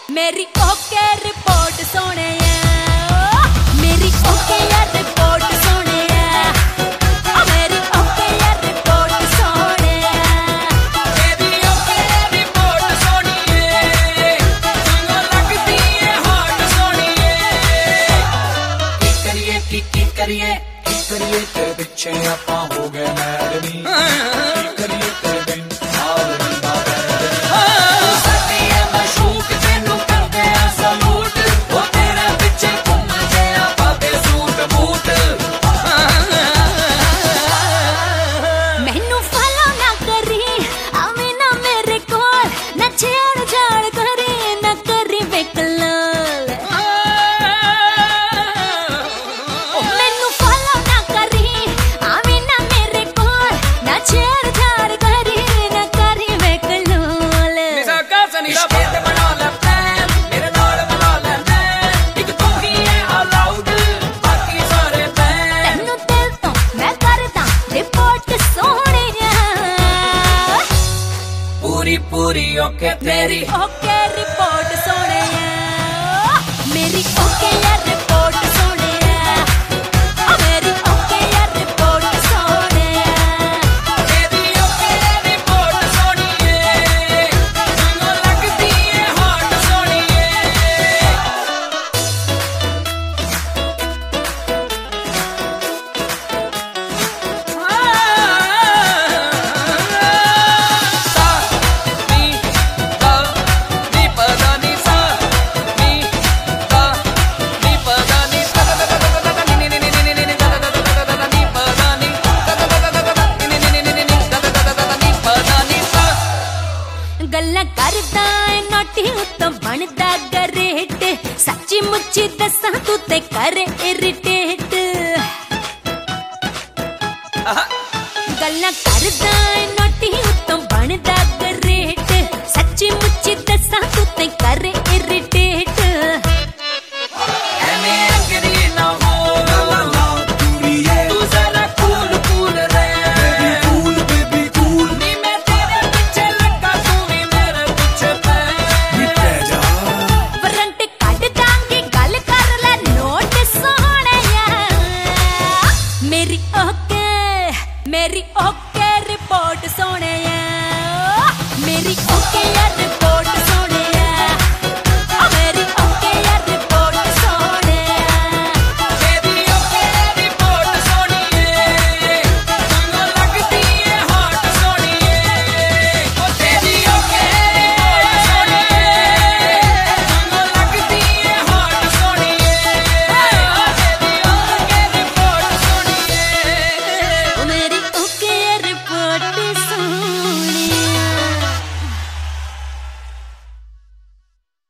मेरी okay report सोने मेरी ओके रिपोर्ट सोने मेरी ओके रिपोर्ट सोने मेरी ओके रिपोर्ट सोनिए तुझको लगती है हॉट सोनिए की करिए तेरे पिछे आपा हो गए मैडमी की करिए तेरे बिन हाल बंदा बैठनी साडी है मशूक तेनू करदे आ सलूट ओ तेरे पिछे घूम जे आपा दे सूट बूट मैनू फॉलो ना करी आवे ना मेरे कोल ना छेड़ छाड़ करी ना करी बेकलाल मैनू फॉलो ना करी आवे ना मेरे कोल ना छेड़ छाड़ करी ना करी बेकलाल निसा का सनी दा बेट बना ले प्लान मेरे नाल बना ले नैन एक तू ही है अलाउड बाकी सारे बैन तैनू दिल तो मैं करदा रिपोर्ट सोहणिया पूरी ओके तेरी ओके रिपोर्ट सोने मेरी ओके रिपोर्ट सोने मेरी ओके रिपोर्ट सोने मेरी ओके रिपोर्ट सोनिए तुझको लगती है हॉट सोनिए गल्ला करदा है नोटी उत्तों बनदा गरेट सच्ची मुच्ची दसा तू ते कर इरिटेट गल्ला करदा है नोटी उत्तों बनदा गरेट सच्ची मुच्ची दसा तू ते कर